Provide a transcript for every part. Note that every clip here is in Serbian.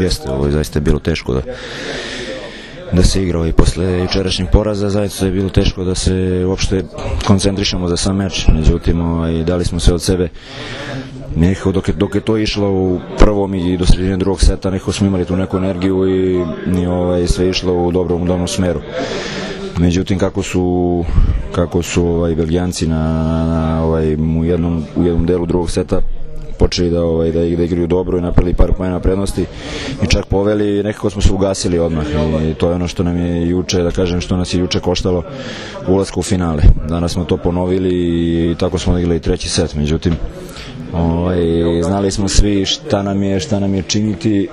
Jeste, ovo je zaista bilo teško da se igra i posle jučerašnjeg poraza, zaista je bilo teško da se uopšte koncentrišemo za sam meč, međutim dali smo sve od sebe. Nekako dok je to išlo u prvom i do sredine drugog seta, nekako smo imali tu neku energiju i sve išlo u dobrom smeru. Međutim, kako su Belgijanci u jednom delu drugog seta počeli da igraju dobro i napravili par poena prednosti i čak poveli, nekako smo se ugasili odmah i to je ono što nam je juče, da kažem, što nas je juče koštalo ulazka u finale. Danas smo to ponovili i tako smo igrali treći set, međutim znali smo svi šta nam je činiti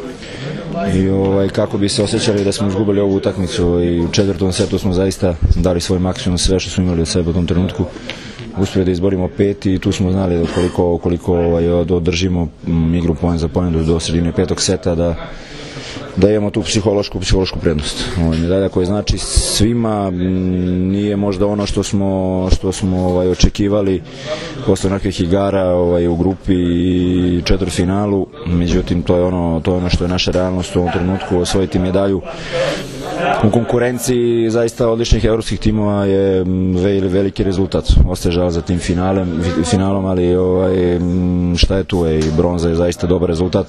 i kako bi se osjećali da smo izgubili ovu utakmicu i u četvrtom setu smo zaista dali svoj maksimum, sve što smo imali od sebe u tom trenutku. Uspjeli da izborimo 5 i tu smo znali koliko održimo igru poen za poen do sredine petog seta da imamo tu psihološku prednost. Medalja koja znači svima, nije možda ono što smo očekivali posle nekih igara u grupi i četvrtfinalu, međutim to je ono što je naša realnost u ovom trenutku. Osvojiti medalju u konkurenciji zaista odličnih evropskih timova je veliki rezultat. Ostaje žal za tim finalom, ali šta je tu, i bronza je zaista dobar rezultat.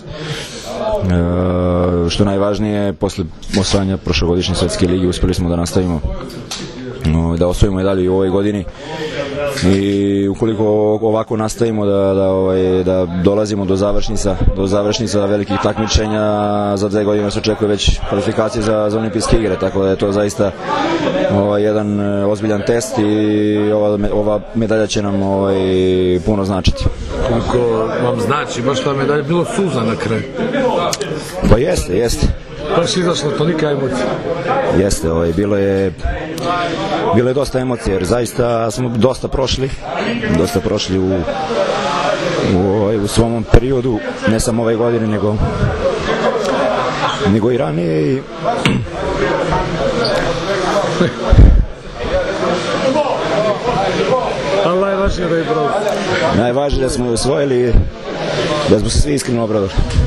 Što najvažnije, posle osvajanja prošlogodišnje svetske ligi uspeli smo da nastavimo da osvojimo medalju i u ovoj godini i ukoliko ovako nastavimo da dolazimo do završnica velikih takmičenja, za 2 godine se očekuje već kvalifikacije za olimpijske igre, tako da je to zaista jedan ozbiljan test i ova medalja će nam puno značiti. Koliko vam znači baš ta medalja? Bilo suza na kraju? Pa jeste. Baš izašla tolika emocija. Jeste, bilo je dosta emocija, jer zaista smo dosta prošli u svom periodu, ne samo ove godine, nego i ranije i ali najvažnije da je bravo. Najvažnije da smo osvojili, da smo se svi iskreno obradovali.